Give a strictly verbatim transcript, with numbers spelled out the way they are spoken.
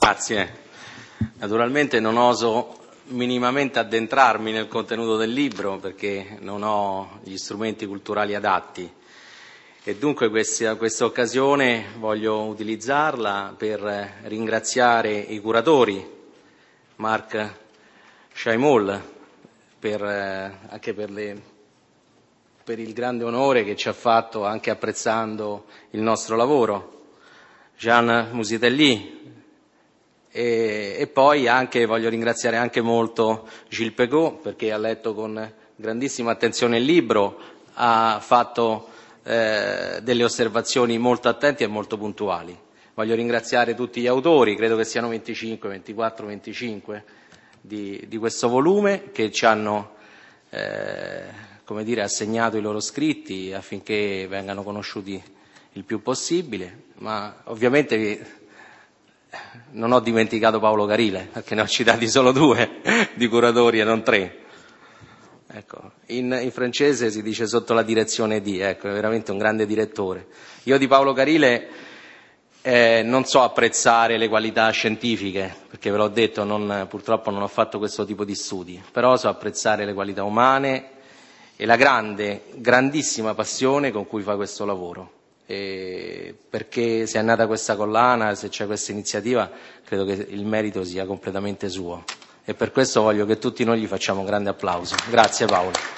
Grazie. Naturalmente non oso minimamente addentrarmi nel contenuto del libro perché non ho gli strumenti culturali adatti e dunque questa, questa occasione voglio utilizzarla per ringraziare i curatori, Marc Chaimol, per, anche per, le, per il grande onore che ci ha fatto anche apprezzando il nostro lavoro, Jean Musitelli, E, e poi anche, voglio ringraziare anche molto Gilles Pegault perché ha letto con grandissima attenzione il libro, ha fatto eh, delle osservazioni molto attente e molto puntuali. Voglio ringraziare tutti gli autori, credo che siano venticinque, ventiquattro, venticinque di, di questo volume che ci hanno eh, come dire, assegnato i loro scritti affinché vengano conosciuti il più possibile, ma ovviamente non ho dimenticato Paolo Carile, perché ne ho citati solo due di curatori e non tre. Ecco, in, in francese si dice sotto la direzione di, ecco, è veramente un grande direttore. Io di Paolo Carile eh, non so apprezzare le qualità scientifiche, perché ve l'ho detto, non, purtroppo non ho fatto questo tipo di studi, però so apprezzare le qualità umane e la grande, grandissima passione con cui fa questo lavoro. E perché se è nata questa collana, se c'è questa iniziativa, credo che il merito sia completamente suo e per questo voglio che tutti noi gli facciamo un grande applauso. Grazie Paolo.